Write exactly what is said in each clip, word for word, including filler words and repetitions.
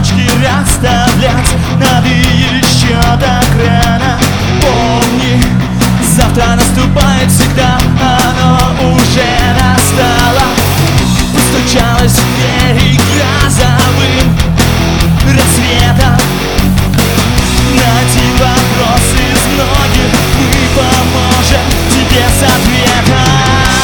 цветочки расставлять надо еще так рано. Помни, завтра наступает всегда, оно уже настало. Постучалась в двери грозовым рассветом. Найди вопрос из многих, мы поможем тебе с ответом.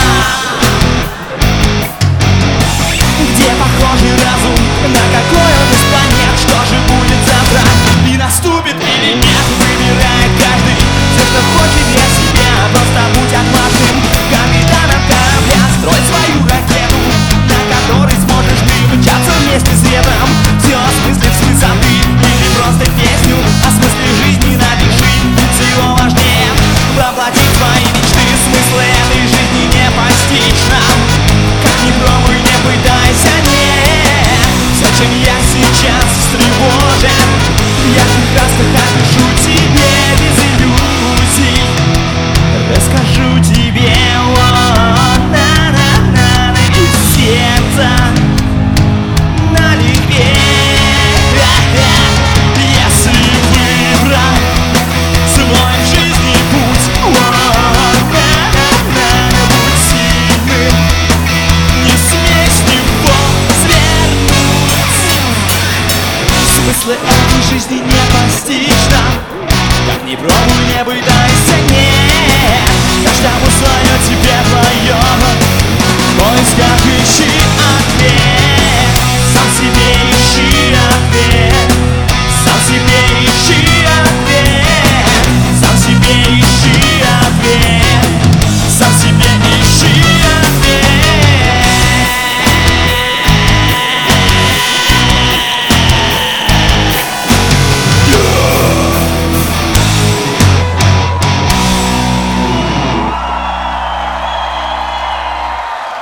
Где похожий разум, на какой он из планет? Что же будет завтра, и наступит или нет? Выбирает каждый все, что хочет для себя. Просто будь отважным капитаном корабля. Строй свою ракету, на которой сможешь ты мчаться вместе с ветром. Все осмыслив с высоты, или просто песню о смысле жизни напиши. Всего важнее воплотить свои мечты. Смысл этой жизни не постичь нам. Как ни пробуй, не пытайся, нет. Все, чем я сейчас встревожен, я прекрасно опишу тебе без иллюзий. Расскажу тебе, о, на-на-на, из сердца налегке. Если выбрал свой в жизни путь, о, на-на-на, будь сильным, не смей с него свернуть. Смысла этой жизни не постичь нам. Как ни пробуй, не пытайся, нет. Каждому свое, тебе твое. В поисках